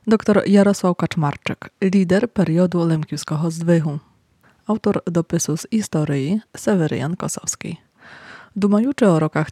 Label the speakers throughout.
Speaker 1: Dr Jarosław Kaczmarczyk, lider periodu lemkiewskiego zdwychu. Autor dopisu z historii Seweryjan Kosowski. Думаючи o rokach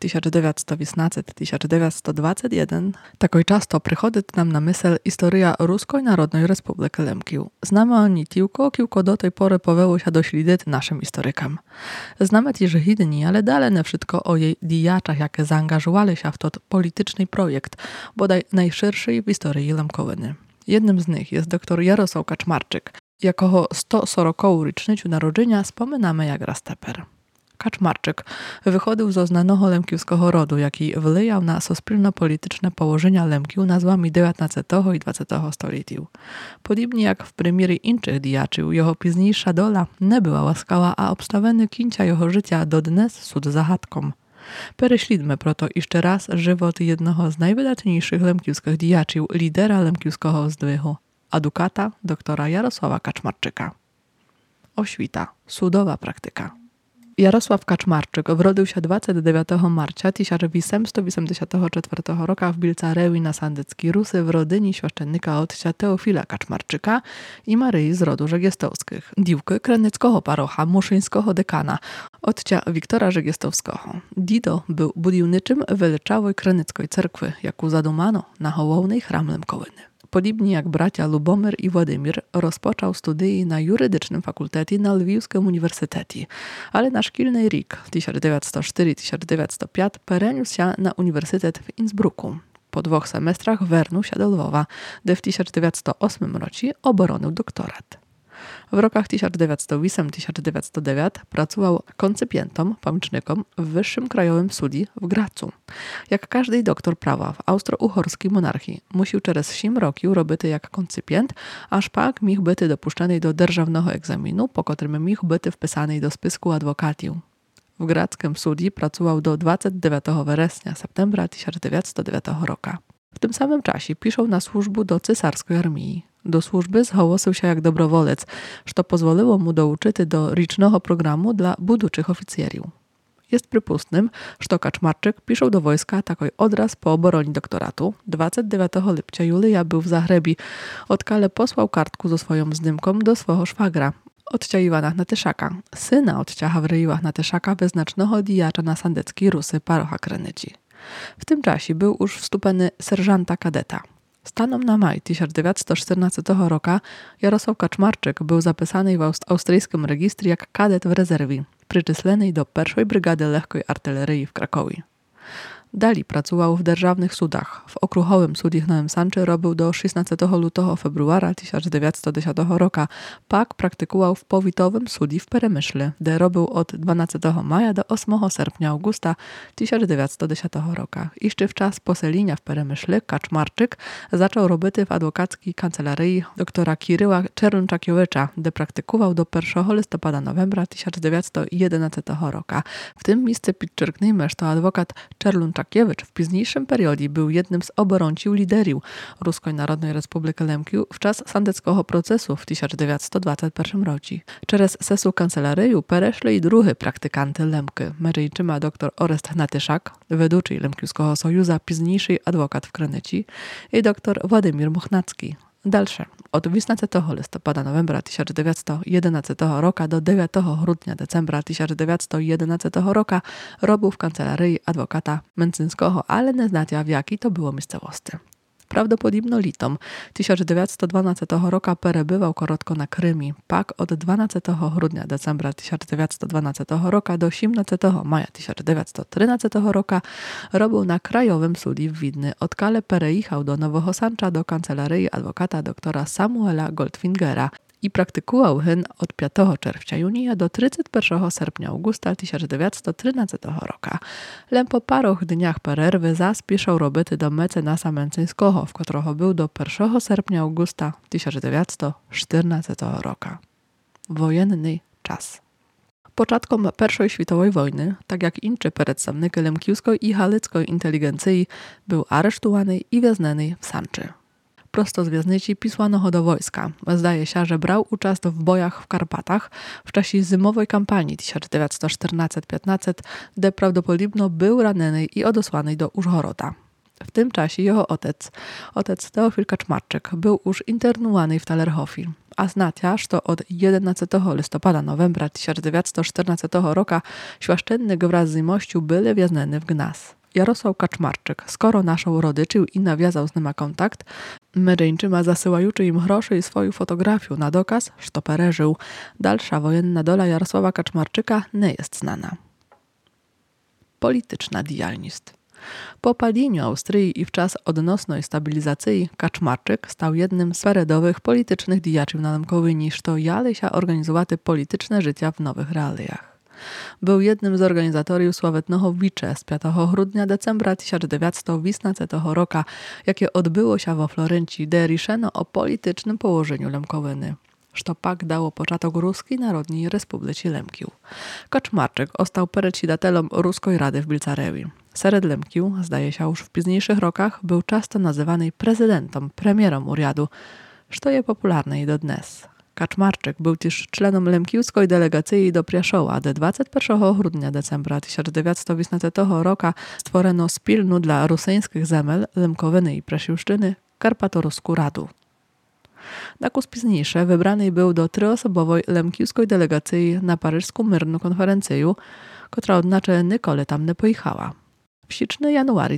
Speaker 1: 1918-1921, takoj často prichodit nam na mysel historia Ruskoj Narodnej Republiky Lemkiw. Znamy o niej tylko, kilko do tej pory poweło się doślidyt naszym historykom. Znamy też hidni, ale dalej nie wszystko o jej dijaczach, jakie zaangażowali się w to polityczny projekt, bodaj najszerszy w historii Lemkowyny. Jednym z nich jest dr Jarosław Kaczmarczyk. Jakoho 140. rocznicю narodzenia wspominamy jak raz teper. Kaczmarczyk wychodził ze znanego lemkiewskiego rodu, jaki wpływał na sospólno-polityczne położenia Lemkiw nazwami XIX i XX stoleciu. Podobnie jak w premiery innych dijaczył, jego późniejsza dola nie była łaskała, a obstawiony kińca jego życia do dnes sud zagadką. Pereślidmy proto jeszcze raz żywot jednego z najwydatniejszych lemkiewskich dijaczył, lidera lemkiewskiego zdwychu, adukata doktora Jarosława Kaczmarczyka. Oświta, sudowa praktyka. Jarosław Kaczmarczyk urodził się 29 marca 1884 roku w Bilcarewi na Sandyckiej Rusy w rodzinie świeszczennika ojca Teofila Kaczmarczyka i Maryi z rodu Żegiestowskich, dziewki kranieckiego parocha, muszyńskiego dekana, ojca Wiktora Żegiestowskiego. Dido był budowniczym welyczałej kranieckiej cerkwy, jaką zadumano na hołownej chram Lemkowyny. Podobnie jak bracia Lubomir i Władimir, rozpoczął studia na jurydycznym fakultecie na Lwiwskim Uniwersytecie, ale na szkolny rok 1904-1905 przeniósł się na Uniwersytet w Innsbrucku. Po 2 semestrach wernął się do Lwowa, gdzie w 1908 roku obronił doktorat. W rokach 1908-1909 pracował koncypientom, pomocnikom w Wyższym Krajowym Sudzie w Gracu. Jak każdy doktor prawa w austro-uhorskiej monarchii, musiał przez 7 roków robić jak koncypient, aż pak mógł być dopuszczony do dzierżawnego egzaminu, po którym mógł być wpisany do spisku adwokatów. W Grackim Sudzie pracował do 29 września-septembra 1909 roku. W tym samym czasie piszą na służbę do cesarskiej armii. Do służby zgłosił się jak dobrowolec, co pozwoliło mu dołączyć do rocznego programu dla budućych oficjeriów. Jest przypustnym, że Kaczmarczyk piszą do wojska takoj odraz po obronie doktoratu. 29 lipca Julia był w Zahrebi, odkale posłał kartku ze swoją zdymką do swojego szwagra, ojca Iwana Natyszaka, syna ojca Hawryja Natyszaka, wyznacznego dijacza na Sandyckiej Rusy parocha Krenyci. W tym czasie był już wstupany serżanta kadeta. Stanem na maj 1914 roku Jarosław Kaczmarczyk był zapisany w austryjskim rejestrze jak kadet w rezerwie, przyczyslenej do 1. Brygady Lekkiej Artylerii w Krakowie. Dalej pracował w dzierżawnych sudach. W okruchowym sudzie w Nowym Sączu robił do 16 lutego-februara 1910 roku. Pak praktykował w powiatowym sudzie w Peremyśle, gdzie robił od 12 maja do 8 sierpnia Augusta 1910 roku. Jeszcze w czas poselenia w Peremyśle Kaczmarczyk zaczął robić w adwokackiej kancelarii doktora Kiryła Czerlunczakiewicza, gdzie praktykował do 1 listopada-novembra 1911 roku. W tym miejscu podczerknijmy, że adwokat Czerlunczakiewicz w późniejszym periodzie był jednym z obrońców liderów Ruskoj Narodnej Republiky Lemkiw w czas sandyckiego procesu w 1921 roku. Przez sesu kancelaryju pereszli i drugi praktykanty Lemki, między innymi dr Orest Natyszak, weduczy Lemkiewskiego Sojuza, późniejszy adwokat w Krenyci, i dr Władimir Muchnacki. Dalsze, od 18 listopada-novembra 1911 roku do 9 grudnia-decembra 1911 roku robił w kancelarii adwokata Męcyńskiego, ale nie znacie w jakiej to było miejscowości. Prawdopodobno litom 1912 roku przebywał krótko na Krymie, pak od 12 grudnia-decembra 1912 roku do 17 maja 1913 roku robił na Krajowym Sudzie w Widny, odkale przejechał do Nowego Sącza do kancelarii adwokata doktora Samuela Goldfingera i praktykował hen od 5 czerwca-junia do 31 sierpnia-augusta 1913 roku. Lem po paru dniach przerwy zaspieszał roboty do mecenasa Męcyńskiego, w którego był do 1 sierpnia-augusta 1914 roku. Wojenny czas. Początkom I światowej wojny, tak jak inne przedstawiciele lemkiewskiej i halickiej inteligencji, był aresztowany i więziony w Sanczy. Prosto z wieżnicy pisano go do wojska. Zdaje się, że brał udział w bojach w Karpatach w czasie zimowej kampanii 1914-15, gdzie prawdopodobnie był ranny i odesłany do Użhoroda. W tym czasie jego ojciec Teofil Kaczmarczyk, był już internowany w Talerhofi, a znaciaż to od 11 listopada novembra 1914 roku świaszczenny wraz z mościu byli wjazneni w Gnas. Jarosław Kaczmarczyk, skoro naszą rodyczył i nawiązał z nima kontakt, Meryńczyma zasyłajuczy im groszy i swoją fotografię na dokaz, że pereżył. Dalsza wojenna dola Jarosława Kaczmarczyka nie jest znana. Polityczna dialnist. Po padnieniu Austrii i w czas odnosnej stabilizacji Kaczmarczyk stał jednym z peredowych politycznych diaczów na Lemkowyni, co jali się organizowaty polityczne życia w nowych realiach. Był jednym z organizatorów sławetnego wicze z 5 grudnia decembra 1918 roku, jakie odbyło się we Florencji, gdzie riszeno o politycznym położeniu Lemkowyny. Što pak dało początek Ruskiej Narodnej Republice Lemkiów. Kaczmarczyk ostał predsiedatelem Ruskiej Rady w Bilcarewi. Sered Lemkiów, zdaje się już w późniejszych rokach, był często nazywany prezydentem, premierem uriadu, što je popularne i do dnes. Kaczmarczyk był też członem lemkiewskiej delegacji do Priaszowa, gdzie 21 grudnia decembra 1918 roku stworzono spilną dla rusyńskich zemel Lemkowyny i Presiuszczyny Karpatoruską Radu. Nakus późniejsze wybrany był do tryosobowej lemkiewskiej delegacji na paryską myrną konferencję, która odnacze nikole tam nie pojechała. W siczny januari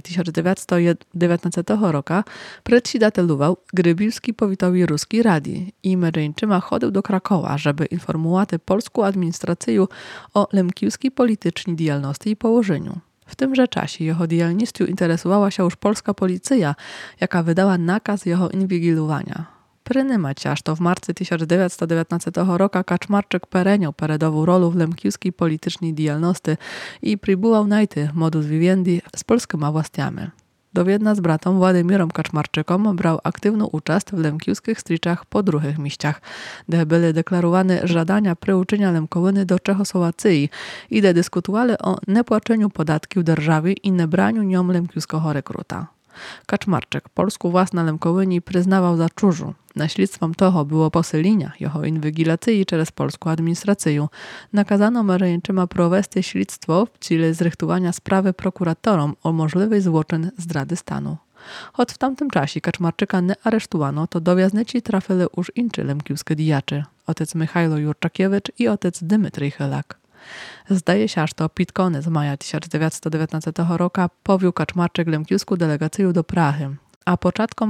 Speaker 1: 1919 roku predsiedatelował Grybiwski powitowi Ruskiej Rady i Meryńczyma chodził do Krakowa, żeby informować polską administrację o lemkiewskiej politycznej działalności i położeniu. W tymże czasie jego działalnością interesowała się już polska policja, jaka wydała nakaz jego inwigilowania. Prynymać aż to w marcu 1919 roku Kaczmarczyk pereniał peredową rolę w lemkiewskiej politycznej działalności i przybywał najty modus vivendi z polskimi właściami. Dowiedna z bratem Władimirem Kaczmarczykom brał aktywną uczest w lemkiewskich striczach po druhych miściach, gdzie były deklarowane żadania przyuczenia Lemkowyny do Czechosłowacji i gdzie dyskutowali o niepłaceniu podatków держawie i nebraniu nią lemkiewskiego rekruta. Kaczmarczyk polską własność na Lemkowyni przyznawał za czużu. Naślictwem toho było poselenia jeho inwigilacji przez polską administrację. Nakazano Meryńczyma prowesti śledztwo w celu zrychtowania sprawy prokuratorom o możliwej złoczyn zdrady stanu. Choć w tamtym czasie Kaczmarczyka nie aresztowano, to do wjaznicy trafili już inczy lemkiewskie dijaczy, ojciec Michajlo Jurczakiewicz i ojciec Dymitryj Chylak. Zdaje się, że to pod koniec maja 1919 roku powiół Kaczmarczyk lemkiewską delegację do Prahy, a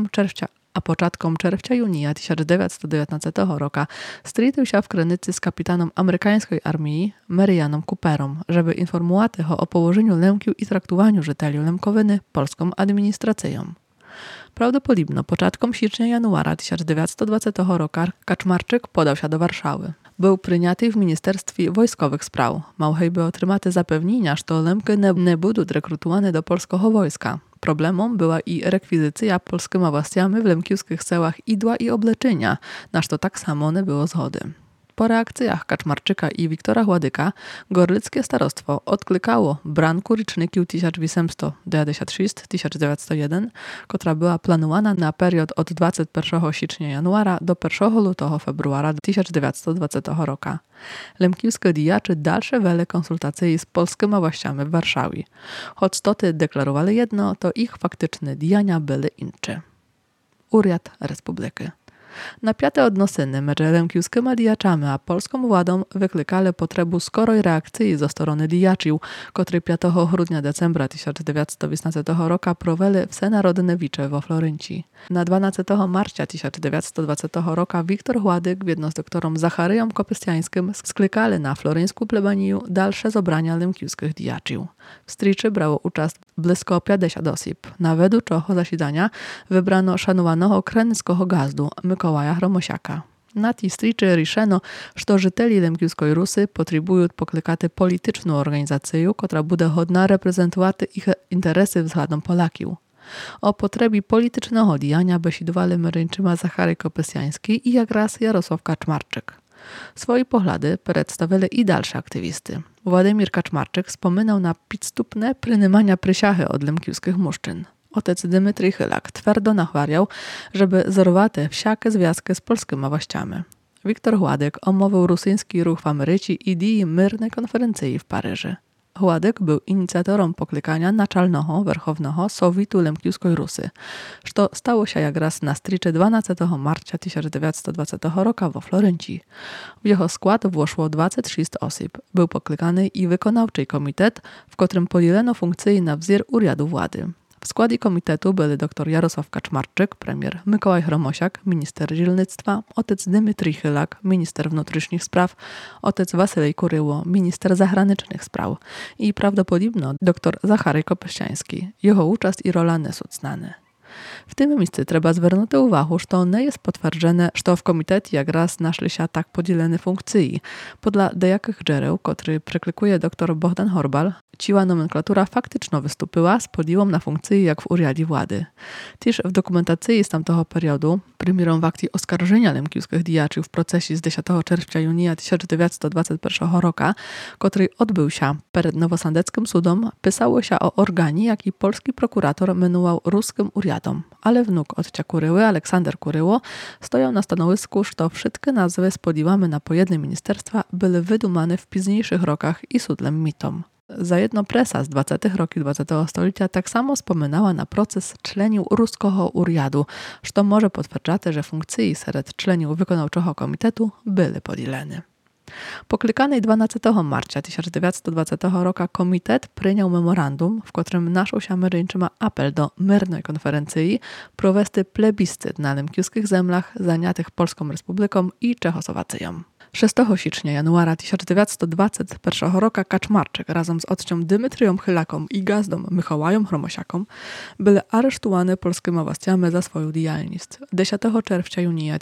Speaker 1: początkom czerwca-junia 1919 roku stritył się w Krynicy z kapitanem amerykańskiej armii Marianem Cooperem, żeby informować o położeniu Lemkiów i traktowaniu żyteli Lemkowyny polską administracją. Prawdopodobnie początkom sierpnia-januara 1920 roku Kaczmarczyk podał się do Warszawy. Był przyjęty w Ministerstwie Wojskowych Spraw. Miał by otrzymać zapewnienia, że Lemki nie będą rekrutowane do polskiego wojska. Problemem była i rekwizycja polskimi właściami w lemkiewskich sełach Idła i Obleczenia, na co tak samo nie było zgody. Po reakcjach Kaczmarczyka i Wiktora Władyka gorlickie starostwo odklikało branku roczników 1896-1901, która była planowana na period od 21 sierpnia januara do 1 lutego februara 1920 roku. Lemkiewskie dijaczy dalsze wele konsultacji z polskimi właściami w Warszawie. Choć stoty deklarowali jedno, to ich faktyczne działania były inne. Uriad Republiki. Napięte odnosiny między lemkiewskimi dijaczami a polską władą wyklikali potrzebę skorej reakcji ze strony dijaczów, którzy 5 grudnia decembra 1918 roku proweli wsenarodne wicze we Florencji. Na 12 marca 1920 roku Wiktor Władyk wjedno z doktorem Zacharyją Kopystiańskim sklikali na floreńską plebanię dalsze zebrania lemkiewskich dijaczów. W striczy brało uczest blisko 50 osób. Na według czego zasiadania wybrano szanowanego krenickiego gazdu Mikołaja Chromosiaka. Na tej striczy riszeno, że żyteli lemkiewskiej Rusy potrzebują poklikaty polityczną organizację, która będzie godna reprezentować ich interesy względem Polaków. O potrzebie politycznego działania besidowali Meryńczyma Zachary Kopystiański i jak raz Jarosław Kaczmarczyk. Swoje poglądy przedstawili i dalsze aktywisty. Władimir Kaczmarczyk wspominał na podstępne prynymania przysiachy od lemkiewskich muszczyn. Ojciec Dymitryj Chylak twardo nachwariał, żeby zerwać wszelkie związki z polskimi właściami. Wiktor Władyk omówił rosyjski ruch w Ameryce i idei myrnej konferencji w Paryżu. Hładek był inicjatorem poklикання начального Верховного Совіту Лемківської Руси, що сталося якраз на стрічі 12 marca 1920 roku во Florencji. W jego skład włożyło 26 osób. Był poklикany i wykonawczy komitet, w którym podzielano funkcje na wzór urządu władzy. W składzie komitetu byli dr Jarosław Kaczmarczyk, premier, Mikołaj Chromosiak, minister dzielnictwa, ojciec Dmytrij Chylak, minister wnętrznych spraw, ojciec Wasylej Kuryło, minister zagranicznych spraw i prawdopodobnie dr Zachary Kopeszczański. Jego udział i rola nie są znane. W tym miejscu trzeba zwrócić uwagę, że nie jest potwierdzone, że w komitecie jak raz naszli się tak podzielone funkcje. Podla dejakich źródeł, który przeklikuje dr Bogdan Horbal, ciła nomenklatura faktycznie wystąpiła z podziałą na funkcje jak w urządzie władzy. Też w dokumentacji z tamtego periodu, primierą w akcji oskarżenia lemkівських działaczy w procesie z 10 czerwca-junia 1921 roku, który odbył się przed Nowosądeckim sudom, pisało się o organie, jaki polski prokurator menuwał ruskim urządom. Ale wnuk ojca Kuryły, Aleksander Kuryło, stojął na stanowisku, że wszystkie nazwy z podziałami na pojedne ministerstwa były wydumane w późniejszych rokach i sudlem mitom. Za jedno presa z 20 roki XX stulecia tak samo wspominała na proces człeniu ruskiego urządu, co może potwierdzać, że funkcje wśród członków wykonawczego komitetu były podzielone. Poklikanej 12 marca 1920 roku komitet przyjął memorandum, w którym naszł się Amerykanczyma apel do myrnej konferencji prowesty plebiscyt na lemkівських zemlach zajętych Polską Republiką i Czechosłowacją. 6 sierpnia januara 1921 roku Kaczmarczyk razem z ojcem Dmytrijem Chylakom i gazdą Mikołajem Chromosiakom byli aresztowani polskimi właściami za swoją działalność. 10 czerwca-junia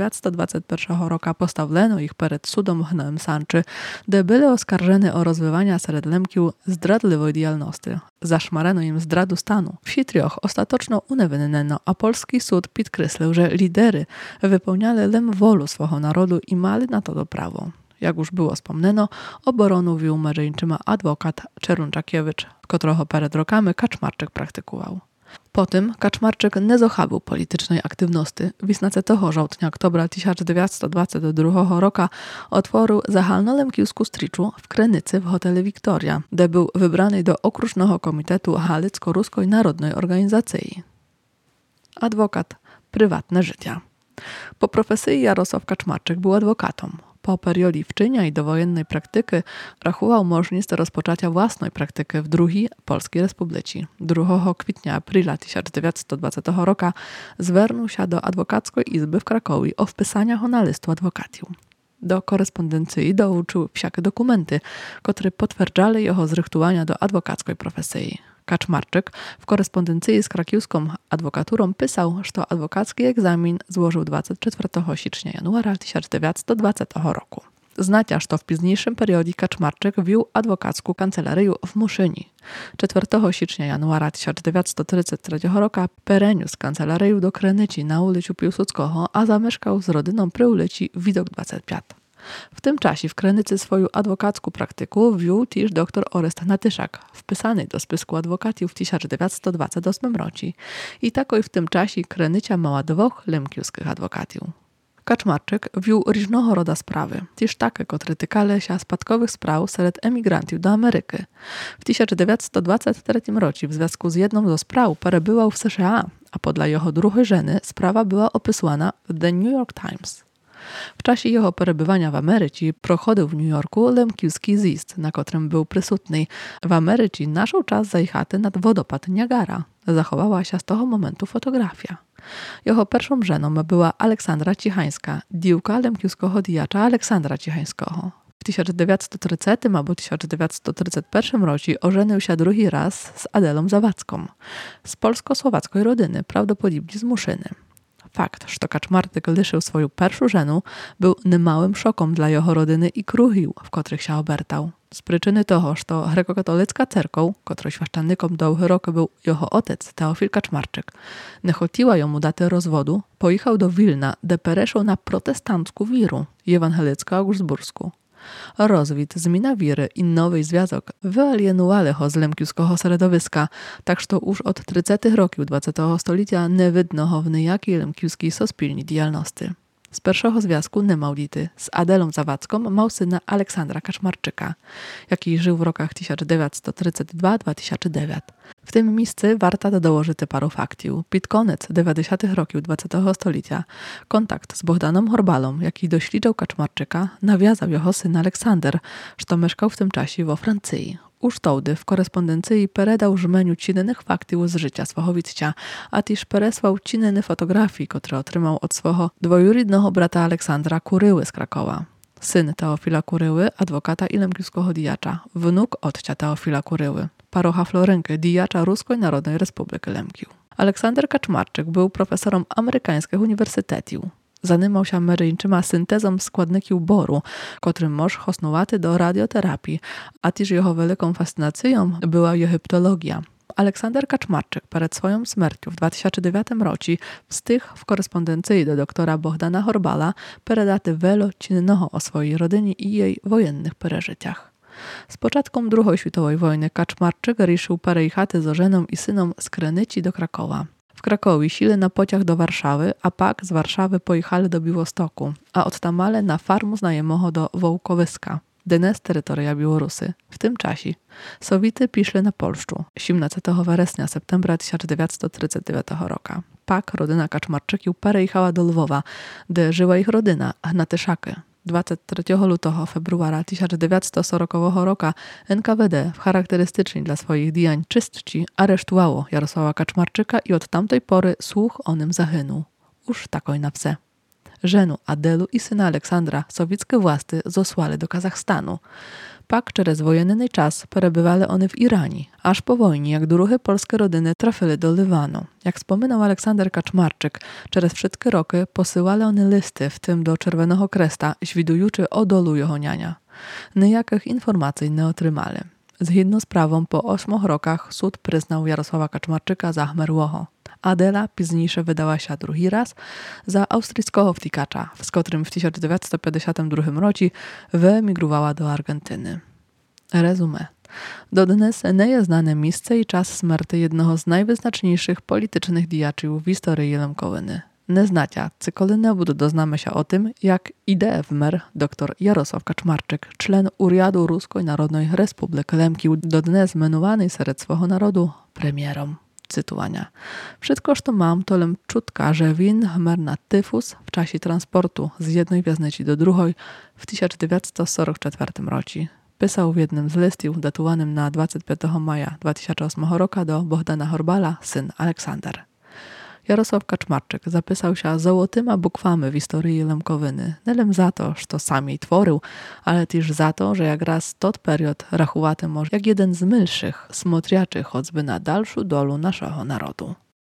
Speaker 1: 1921 roku postawiono ich przed sudom w Nowym Sączu, gdzie byli oskarżeni o rozwywanie wśród Lemkiów zdradliwej działalności. Zaszmarano im zdradu stanu. Wsi trzech ostatecznie uniewiniono, a polski sud podkreślił, że lidery wypełniali wolę swojego narodu i mali na to prawo. Jak już było wspomniano, obronu wiół Marzyńczyma adwokat Czerunczakiewicz, którego przed rokami Kaczmarczyk praktykował. Potem Kaczmarczyk nie zochabił politycznej aktywności. 18 oktobra 1922 roku otworzył Zahalno-Lemkівську strziczu w Krynicy w hotelu Wiktoria, gdzie był wybrany do okrużnego komitetu Halicko-Ruskiej Narodnej Organizacji. Adwokat. Prywatne życie. Po profesji Jarosław Kaczmarczyk był adwokatem. Po periodzie wczynia i dowojennej praktyki rachował możliwość rozpoczęcia własnej praktyki w II Polskiej Republice. 2 kwietnia-aprila 1920 roku zwrócił się do Adwokackiej Izby w Krakowie o wpisaniu ho na listu adwokatów. Do korespondencji dołączył wszelkie dokumenty, które potwierdzali jego zrychtowania do adwokackiej profesji. Kaczmarczyk w korespondencji z krakiewską adwokaturą pisał, że adwokacki egzamin złożył 24 sierpnia januara 1920 roku. Znacia, że w późniejszym periodzie Kaczmarczyk wiół adwokacką kancelarię w Muszyni. 4 sierpnia januara 1933 roku pereniósł kancelarię do Krynicy na ulicy Piłsudskiego, a zamieszkał z rodziną przy ulicy Widok 25. W tym czasie w Krynicy swoją adwokacką praktykę wiół też dr Orest Natyszak, wpisany do spisku adwokatów w 1928 roku. I tako w tym czasie Krynica miała 2 lemkівських adwokatów. Kaczmarczyk wiół różnego rodzaju sprawy, też takie, które tykały się spadkowych spraw wśród emigrantów do Ameryki. W 1923 roku w związku z jedną ze spraw przebywał w США, a podla jego drugiej żony sprawa była opisywana w The New York Times. W czasie jego przebywania w Ameryce prochodził w New Yorku lemkівський zjazd, na którym był przysutny. W Ameryce naszł czas zajechany nad wodopad Niagara. Zachowała się z tego momentu fotografia. Jego pierwszą żoną była Aleksandra Cichańska, dziewka lemkівського działacza Aleksandra Cichańskiego. W 1930 albo 1931 roku ożenił się drugi raz z Adelą Zawadzką, z polsko-słowackiej rodziny, prawdopodobnie z Muszyny. Fakt, że Kaczmarczyk liczył swoją pierwszą żonę, był niemałym szokiem dla jego rodziny i kruchił, w których się obertał. Z przyczyny toho, że grekokatolicka cerkow, której święcennikom długi rok był jego ojciec, Teofil Kaczmarczyk, nie chciała jemu dać rozwodu, pojechał do Wilna, gdzie pereszył na protestancką wirę, ewangelicko-augsburską. Rozwód, zmiana wiry i nowy związek wyalienowali go z lemkівського środowiska, tak że już od 30 roków XX stulecia nie widno go w niejakiej lemkівськej sospólnej działalności. Z pierwszego związku Nemaudity z Adelą Zawadzką mał syna Aleksandra Kaczmarczyka, jaki żył w rokach 1932-2009. W tym miejscu warto dołożyć paru faktiów. Pід koniec 90. rokів XX століття kontakt z Bohdanem Horbalą, jaki dośliczał Kaczmarczyka, nawiązał jego syn Aleksander, co mieszkał w tym czasie we Francji. Już wtedy w korespondencji peredał żmeniu cinnych faktów z życia swego witcia, a też peresłał cinne fotografii, które otrzymał od swego dwojuridnego brata Aleksandra Kuryły z Krakowa. Syn Teofila Kuryły, adwokata i lemkiewskiego dijacza, wnuk odcia Teofila Kuryły, parocha Florynky, dijacza Ruskiej Narodnej Republiki Lemkiw. Aleksander Kaczmarczyk był profesorem amerykańskich uniwersytetów. Zanimał się amerykańczyma syntezą składników boru, którym mąż hosnułaty do radioterapii, a też jego wielką fascynacją była egiptologia. Aleksander Kaczmarczyk przed swoją śmiercią w 2009 roku wstych w korespondencji do doktora Bohdana Horbala peredaty wiele cinnego o swojej rodzinie i jej wojennych przeżyciach. Z początkiem II światowej wojny Kaczmarczyk ruszył perejchaty z żoną i synem z Krynyci do Krakowa. W Krakowie sili na pociąg do Warszawy, a pak z Warszawy pojechali do Biłostoku, a od tamale na farmu znajomego do Wołkowyska, dnes terytoria Białorusy. W tym czasie Sowiety piszli na Polszczu 17 września septembra 1939 roku. Pak rodzina Kaczmarczyków perejechała do Lwowa, gdzie żyła ich rodzina, Hnatyszaky. 23 lutego februara 1940 roku NKWD w charakterystycznej dla swoich działań czystci aresztowało Jarosława Kaczmarczyka i od tamtej pory słuch o nim zahynął. Już takoj na wse. Żenu Adelu i syna Aleksandra sowieckie władze zosłali do Kazachstanu. Pak przez wojenny czas przebywali one w Iranie, aż po wojnie, jak drugie polskie rodziny trafili do Liwanu. Jak wspominał Aleksander Kaczmarczyk, przez wszystkie roki posyłali one listy, w tym do Czerwonego Kresta, świdujące o dolu jego niania. Nijakich informacji nie otrzymali. Zgodnie z prawem po 8 rokach sąd przyznał Jarosława Kaczmarczyka za zmarłego. Adela późniejsze wydała się drugi raz za austriackiego wtykacza, z którym w 1952 roku wyemigrowała do Argentyny. Rezumé. Do dnes nie jest znane miejsce i czas śmierci jednego z najwyznaczniejszych politycznych działaczy w historii Lemkowyny. Nie znacie, cokolwiek doznamy się o tym, jak ideę wmer dr Jarosław Kaczmarczyk, czlen Uriadu Ruskiej Narodnej Republiki Lemkiw, do dnes menowany wśród swego narodu premierem. Cytowania. Wszystko, co mam, to lem czutka, że win chmer na tyfus w czasie transportu z jednej wiazneci do drugiej w 1944 roku. Pisał w jednym z listów datowanym na 25 maja 2008 roku do Bohdana Horbala syn Aleksander. Jarosław Kaczmarczyk zapisał się złotyma bukwami w historii Lemkowyny. Nie lem za to, że to sam jej tworzył, ale też za to, że jak raz tot period rachowaty może jak jeden z milszych, smotriaczy choćby na dalszą dolu naszego narodu.